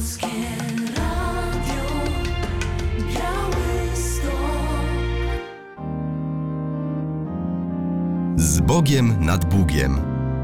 Z Bogiem nad Bugiem.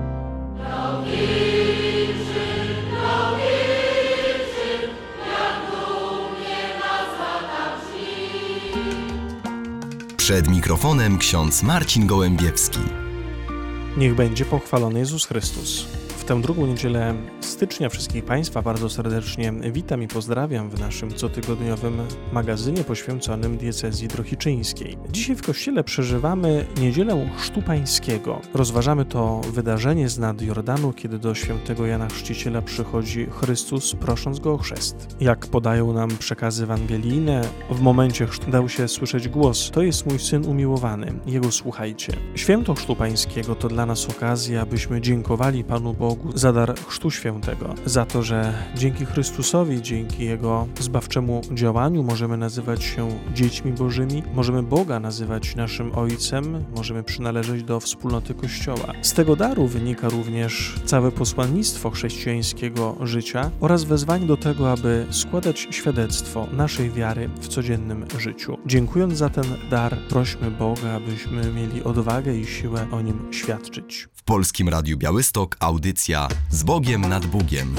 Przed mikrofonem ksiądz Marcin Gołębiewski. Niech będzie pochwalony Jezus Chrystus. W tę drugą niedzielę stycznia wszystkich Państwa bardzo serdecznie witam i pozdrawiam w naszym cotygodniowym magazynie poświęconym diecezji drohiczyńskiej. Dzisiaj w Kościele przeżywamy Niedzielę Chrztu Pańskiego. Rozważamy to wydarzenie z nad Jordanu, kiedy do świętego Jana Chrzciciela przychodzi Chrystus, prosząc go o chrzest. Jak podają nam przekazy ewangelijne, w momencie chrztu dał się słyszeć głos: to jest mój Syn umiłowany, Jego słuchajcie. Święto Chrztu Pańskiego to dla nas okazja, abyśmy dziękowali Panu Bogu za dar Chrztu Świętego, za to, że dzięki Chrystusowi, dzięki Jego zbawczemu działaniu możemy nazywać się dziećmi Bożymi, możemy Boga nazywać naszym Ojcem, możemy przynależeć do wspólnoty Kościoła. Z tego daru wynika również całe posłannictwo chrześcijańskiego życia oraz wezwanie do tego, aby składać świadectwo naszej wiary w codziennym życiu. Dziękując za ten dar, prośmy Boga, abyśmy mieli odwagę i siłę o nim świadczyć. W Polskim Radiu Białystok audycja Z Bogiem nad Bugiem.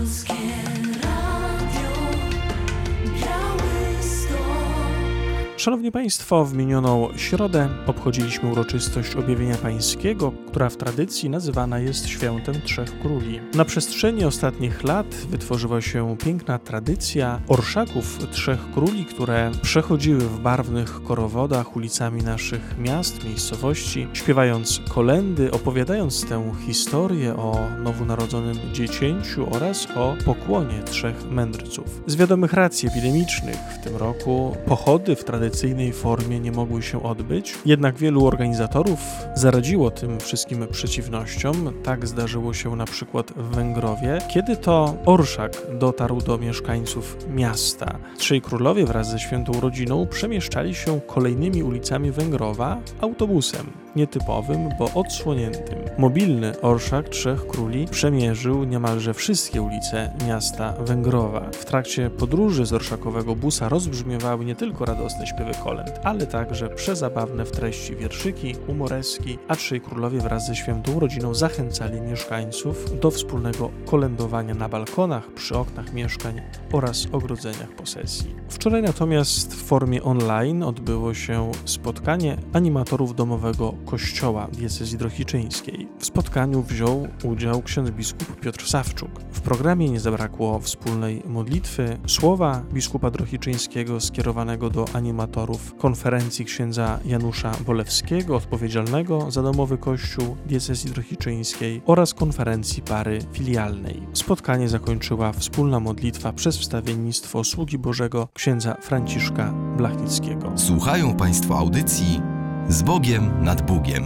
Szanowni Państwo, w minioną środę obchodziliśmy uroczystość Objawienia Pańskiego, która w tradycji nazywana jest Świętem Trzech Króli. Na przestrzeni ostatnich lat wytworzyła się piękna tradycja orszaków Trzech Króli, które przechodziły w barwnych korowodach ulicami naszych miast, miejscowości, śpiewając kolędy, opowiadając tę historię o nowonarodzonym dziecięciu oraz o pokłonie trzech mędrców. Z wiadomych racji epidemicznych w tym roku pochody w tradycyjnej formie nie mogły się odbyć, jednak wielu organizatorów zaradziło tym wszystkim przeciwnościom. Tak zdarzyło się na przykład w Węgrowie, kiedy to orszak dotarł do mieszkańców miasta. Trzej królowie wraz ze świętą rodziną przemieszczali się kolejnymi ulicami Węgrowa autobusem. Nietypowym, bo odsłoniętym. Mobilny orszak Trzech Króli przemierzył niemalże wszystkie ulice miasta Węgrowa. W trakcie podróży z orszakowego busa rozbrzmiewały nie tylko radosne śpiewy kolęd, ale także przezabawne w treści wierszyki, humoreski, a Trzej Królowie wraz ze świętą rodziną zachęcali mieszkańców do wspólnego kolędowania na balkonach, przy oknach mieszkań oraz ogrodzeniach posesji. Wczoraj natomiast w formie online odbyło się spotkanie animatorów domowego Kościoła diecezji drohiczyńskiej. W spotkaniu wziął udział ksiądz biskup Piotr Sawczuk. W programie nie zabrakło wspólnej modlitwy, słowa biskupa drohiczyńskiego skierowanego do animatorów, konferencji księdza Janusza Bolewskiego, odpowiedzialnego za domowy kościół diecezji drohiczyńskiej, oraz konferencji pary filialnej. Spotkanie zakończyła wspólna modlitwa przez wstawiennictwo sługi Bożego księdza Franciszka Blachnickiego. Słuchają Państwo audycji Z Bogiem nad Bugiem.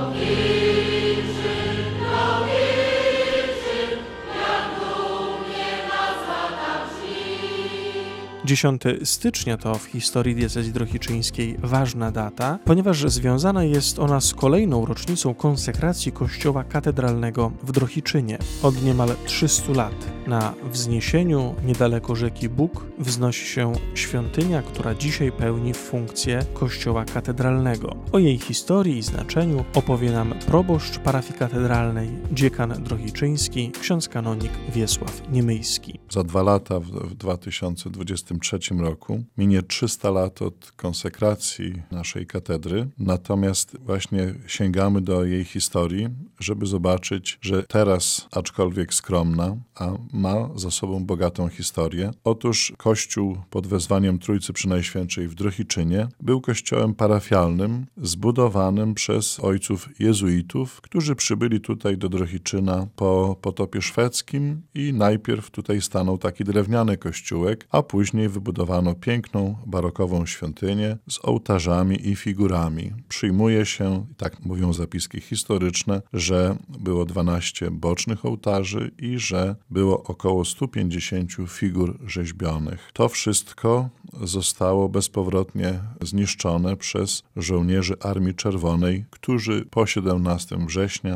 10 stycznia to w historii diecezji drohiczyńskiej ważna data, ponieważ związana jest ona z kolejną rocznicą konsekracji kościoła katedralnego w Drohiczynie. Od niemal 300 lat na wzniesieniu niedaleko rzeki Bug wznosi się świątynia, która dzisiaj pełni funkcję kościoła katedralnego. O jej historii i znaczeniu opowie nam proboszcz parafii katedralnej, dziekan drohiczyński, ksiądz kanonik Wiesław Niemyjski. Za 2 lata, w 2023 roku, minie 300 lat od konsekracji naszej katedry, natomiast właśnie sięgamy do jej historii, żeby zobaczyć, że teraz, aczkolwiek skromna, a ma za sobą bogatą historię. Otóż kościół pod wezwaniem Trójcy Przenajświętszej w Drohiczynie był kościołem parafialnym, zbudowanym przez ojców jezuitów, którzy przybyli tutaj do Drohiczyna po potopie szwedzkim i najpierw tutaj stanął taki drewniany kościółek, a później wybudowano piękną, barokową świątynię z ołtarzami i figurami. Przyjmuje się, tak mówią zapiski historyczne, że było 12 bocznych ołtarzy i że było było około 150 figur rzeźbionych. To wszystko zostało bezpowrotnie zniszczone przez żołnierzy Armii Czerwonej, którzy po 17 września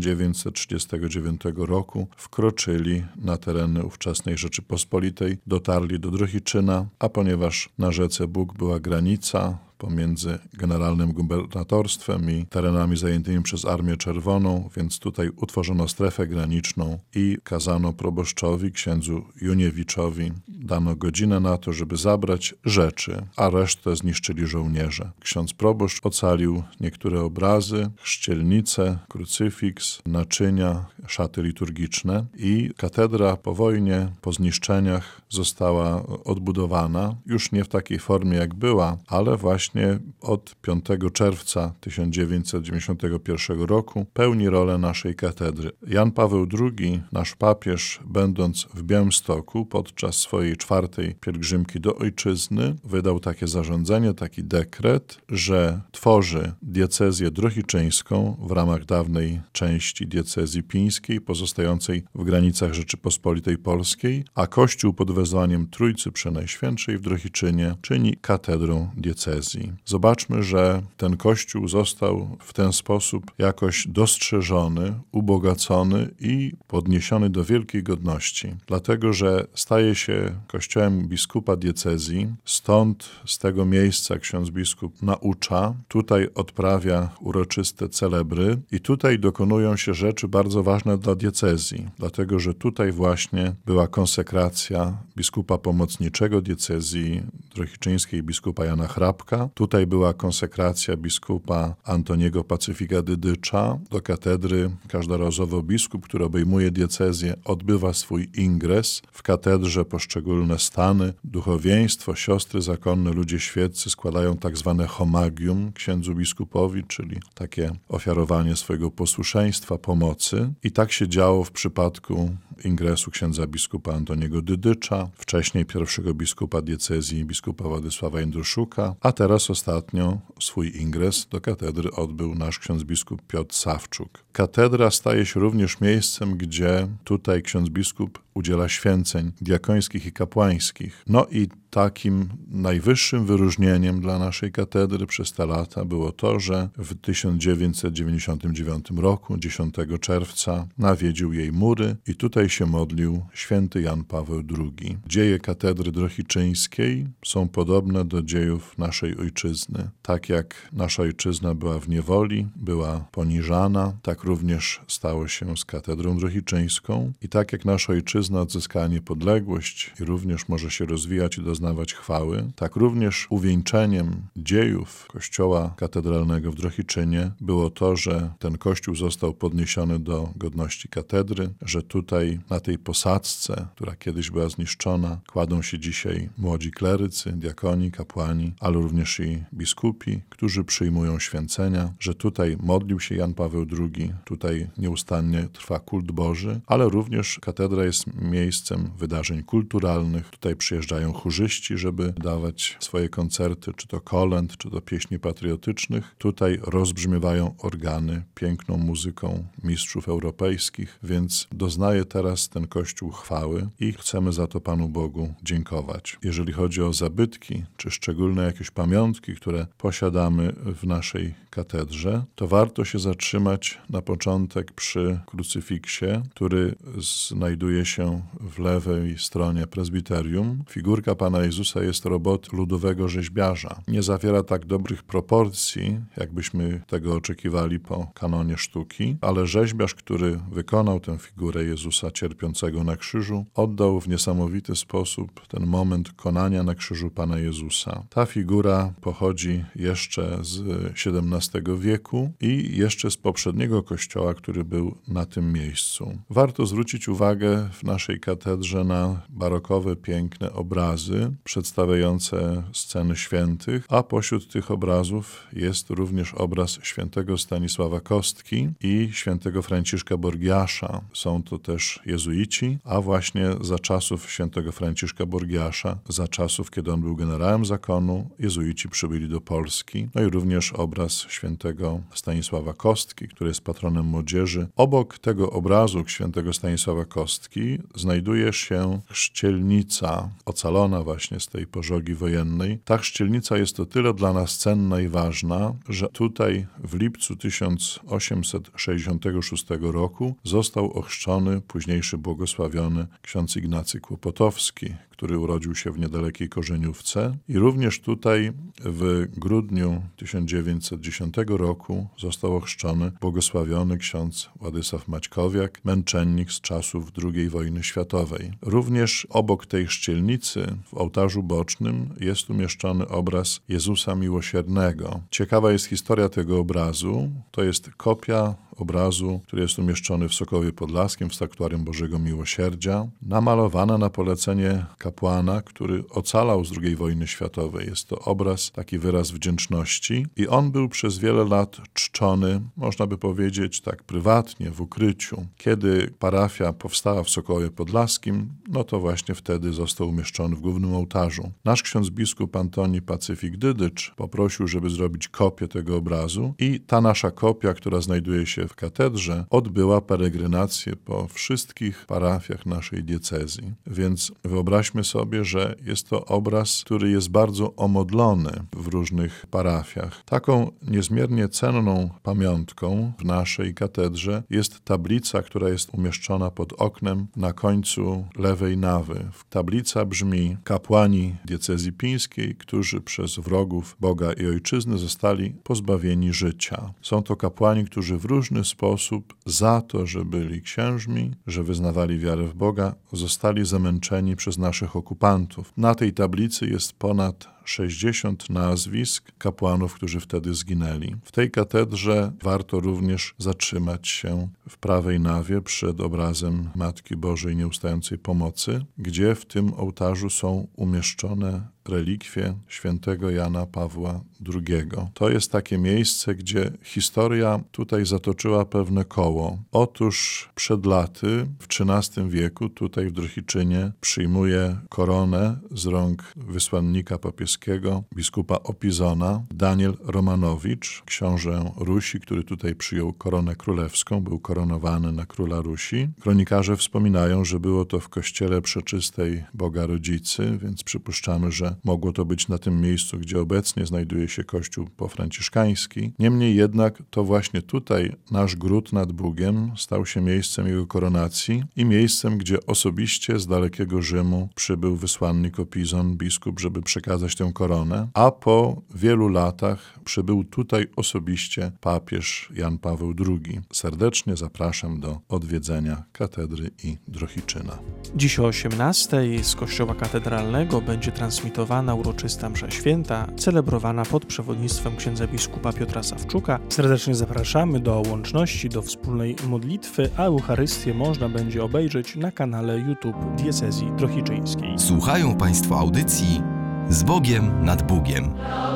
1939 roku wkroczyli na tereny ówczesnej Rzeczypospolitej, dotarli do Drohiczyna, a ponieważ na rzece Bug była granica pomiędzy generalnym gubernatorstwem i terenami zajętymi przez Armię Czerwoną, więc tutaj utworzono strefę graniczną i kazano proboszczowi, księdzu Juniewiczowi, dano godzinę na to, żeby zabrać rzeczy, a resztę zniszczyli żołnierze. Ksiądz proboszcz ocalił niektóre obrazy, chrzcielnice, krucyfiks, naczynia, szaty liturgiczne i katedra po wojnie, po zniszczeniach została odbudowana, już nie w takiej formie jak była, ale właśnie od 5 czerwca 1991 roku pełni rolę naszej katedry. Jan Paweł II, nasz papież, będąc w Białymstoku podczas swojej 4. pielgrzymki do ojczyzny, wydał takie zarządzenie, taki dekret, że tworzy diecezję drohiczyńską w ramach dawnej części diecezji pińskiej, pozostającej w granicach Rzeczypospolitej Polskiej, a Kościół pod wezwaniem Trójcy Przenajświętszej w Drohiczynie czyni katedrą diecezji. Zobaczmy, że ten Kościół został w ten sposób jakoś dostrzeżony, ubogacony i podniesiony do wielkiej godności, dlatego że staje się kościołem biskupa diecezji, stąd z tego miejsca ksiądz biskup naucza, tutaj odprawia uroczyste celebry i tutaj dokonują się rzeczy bardzo ważne dla diecezji, dlatego że tutaj właśnie była konsekracja biskupa pomocniczego diecezji drohiczyńskiej, biskupa Jana Hrabka. Tutaj była konsekracja biskupa Antoniego Pacyfika Dydycza do katedry. Każdorazowo biskup, który obejmuje diecezję, odbywa swój ingres. W katedrze poszczególne stany, duchowieństwo, siostry zakonne, ludzie świeccy składają tak zwane homagium księdzu biskupowi, czyli takie ofiarowanie swojego posłuszeństwa, pomocy. I tak się działo w przypadku ingresu księdza biskupa Antoniego Dydycza, wcześniej pierwszego biskupa diecezji, biskupa Władysława Jędruszuka, a teraz ostatnio swój ingres do katedry odbył nasz ksiądz biskup Piotr Sawczuk. Katedra staje się również miejscem, gdzie tutaj ksiądz biskup udziela święceń diakońskich i kapłańskich. No i takim najwyższym wyróżnieniem dla naszej katedry przez te lata było to, że w 1999 roku, 10 czerwca, nawiedził jej mury i tutaj się modlił święty Jan Paweł II. Dzieje katedry drohiczyńskiej są podobne do dziejów naszej ojczyzny. Tak jak nasza ojczyzna była w niewoli, była poniżana, tak również stało się z katedrą drohiczyńską i tak jak nasza ojczyzna odzyskała niepodległość i również może się rozwijać i doznawać chwały, tak również uwieńczeniem dziejów Kościoła katedralnego w Drohiczynie było to, że ten kościół został podniesiony do godności katedry, że tutaj na tej posadzce, która kiedyś była zniszczona, kładą się dzisiaj młodzi klerycy, diakoni, kapłani, ale również i biskupi, którzy przyjmują święcenia, że tutaj modlił się Jan Paweł II, tutaj nieustannie trwa kult Boży, ale również katedra jest miejscem wydarzeń kulturalnych. Tutaj przyjeżdżają chórzyści, żeby dawać swoje koncerty, czy to kolęd, czy to pieśni patriotycznych. Tutaj rozbrzmiewają organy piękną muzyką mistrzów europejskich, więc doznaje teraz ten Kościół chwały i chcemy za to Panu Bogu dziękować. Jeżeli chodzi o zabytki, czy szczególne jakieś pamiątki, które posiadamy w naszej katedrze, to warto się zatrzymać na początek przy krucyfiksie, który znajduje się w lewej stronie prezbiterium. Figurka Pana Jezusa jest robot ludowego rzeźbiarza. Nie zawiera tak dobrych proporcji, jakbyśmy tego oczekiwali po kanonie sztuki, ale rzeźbiarz, który wykonał tę figurę Jezusa cierpiącego na krzyżu, oddał w niesamowity sposób ten moment konania na krzyżu Pana Jezusa. Ta figura pochodzi jeszcze z XVII wieku i jeszcze z poprzedniego kościoła, który był na tym miejscu. Warto zwrócić uwagę w naszej katedrze na barokowe, piękne obrazy przedstawiające sceny świętych, a pośród tych obrazów jest również obraz świętego Stanisława Kostki i świętego Franciszka Borgiasza. Są to też jezuici, a właśnie za czasów świętego Franciszka Borgiasza, za czasów, kiedy on był generałem zakonu, jezuici przybyli do Polski. No i również obraz świętego Stanisława Kostki, który jest patronem młodzieży. Obok tego obrazu świętego Stanisława Kostki znajduje się chrzcielnica, ocalona właśnie z tej pożogi wojennej. Ta chrzcielnica jest o tyle dla nas cenna i ważna, że tutaj w lipcu 1866 roku został ochrzczony późniejszy błogosławiony ksiądz Ignacy Kłopotowski, który urodził się w niedalekiej Korzeniówce i również tutaj w grudniu 1910 roku został ochrzczony błogosławiony ksiądz Władysław Maćkowiak, męczennik z czasów II wojny światowej. Również obok tej chrzcielnicy w ołtarzu bocznym jest umieszczony obraz Jezusa Miłosiernego. Ciekawa jest historia tego obrazu. To jest kopia obrazu, który jest umieszczony w Sokowie Podlaskim w Sanktuarium Bożego Miłosierdzia, namalowana na polecenie kapłana, który ocalał z II wojny światowej. Jest to obraz, taki wyraz wdzięczności i on był przez wiele lat czczony, można by powiedzieć tak prywatnie, w ukryciu. Kiedy parafia powstała w Sokowie Podlaskim, no to właśnie wtedy został umieszczony w głównym ołtarzu. Nasz ksiądz biskup Antoni Pacyfik Dydycz poprosił, żeby zrobić kopię tego obrazu i ta nasza kopia, która znajduje się w katedrze, odbyła peregrinację po wszystkich parafiach naszej diecezji. Więc wyobraźmy sobie, że jest to obraz, który jest bardzo omodlony w różnych parafiach. Taką niezmiernie cenną pamiątką w naszej katedrze jest tablica, która jest umieszczona pod oknem na końcu lewej nawy. Tablica brzmi: kapłani diecezji pińskiej, którzy przez wrogów Boga i Ojczyzny zostali pozbawieni życia. Są to kapłani, którzy w różny sposób za to, że byli księżmi, że wyznawali wiarę w Boga, zostali zamęczeni przez naszych okupantów. Na tej tablicy jest ponad 60 nazwisk kapłanów, którzy wtedy zginęli. W tej katedrze warto również zatrzymać się w prawej nawie przed obrazem Matki Bożej Nieustającej Pomocy, gdzie w tym ołtarzu są umieszczone relikwie świętego Jana Pawła II. To jest takie miejsce, gdzie historia tutaj zatoczyła pewne koło. Otóż przed laty, w XIII wieku, tutaj w Drohiczynie przyjmuje koronę z rąk wysłannika papieskiego, biskupa Opizona, Daniel Romanowicz, książę Rusi, który tutaj przyjął koronę królewską, był koronowany na króla Rusi. Kronikarze wspominają, że było to w kościele Przeczystej Boga Rodzicy, więc przypuszczamy, że mogło to być na tym miejscu, gdzie obecnie znajduje się kościół pofranciszkański. Niemniej jednak to właśnie tutaj nasz gród nad Bugiem stał się miejscem jego koronacji i miejscem, gdzie osobiście z dalekiego Rzymu przybył wysłannik Opizon, biskup, żeby przekazać tę koronę, a po wielu latach przybył tutaj osobiście papież Jan Paweł II. Serdecznie zapraszam do odwiedzenia katedry i Drohiczyna. Dziś o 18:00 z kościoła katedralnego będzie transmitowana uroczysta msza święta, celebrowana pod przewodnictwem księdza biskupa Piotra Sawczuka. Serdecznie zapraszamy do łączności, do wspólnej modlitwy, a Eucharystię można będzie obejrzeć na kanale YouTube Diecezji Drohiczyńskiej. Słuchają Państwo audycji Z Bogiem nad Bugiem.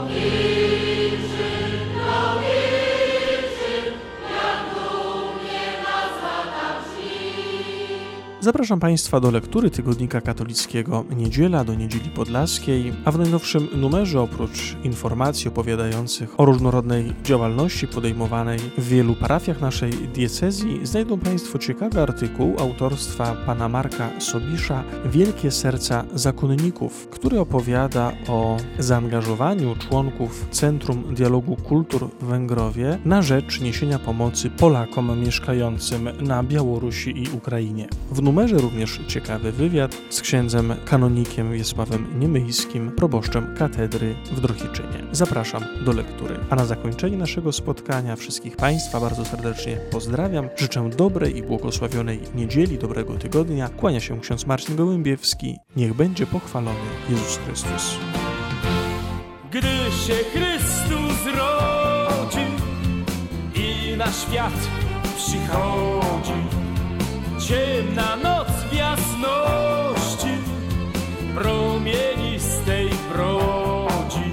Zapraszam Państwa do lektury Tygodnika Katolickiego Niedziela do Niedzieli Podlaskiej, a w najnowszym numerze oprócz informacji opowiadających o różnorodnej działalności podejmowanej w wielu parafiach naszej diecezji znajdą Państwo ciekawy artykuł autorstwa pana Marka Sobisza „Wielkie serca zakonników”, który opowiada o zaangażowaniu członków Centrum Dialogu Kultur w Węgrowie na rzecz niesienia pomocy Polakom mieszkającym na Białorusi i Ukrainie. W numerze również ciekawy wywiad z księdzem kanonikiem Wiesławem Niemyjskim, proboszczem katedry w Drohiczynie. Zapraszam do lektury. A na zakończenie naszego spotkania wszystkich Państwa bardzo serdecznie pozdrawiam. Życzę dobrej i błogosławionej niedzieli, dobrego tygodnia. Kłania się ksiądz Marcin Gołębiewski. Niech będzie pochwalony Jezus Chrystus. Gdy się Chrystus rodzi i na świat przychodzi, ciemna noc w jasności promienistej brodzi.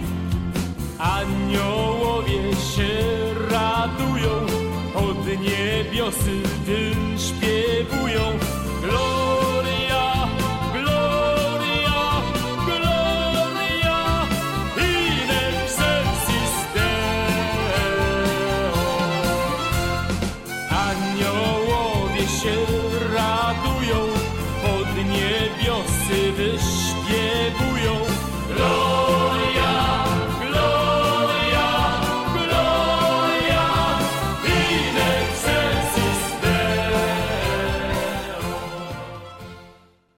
Aniołowie się radują, od niebiosy wyśpiewują. Gloria, gloria, gloria in excelsis Deo. Aniołowie się radują, wszyscy wyśpiewują.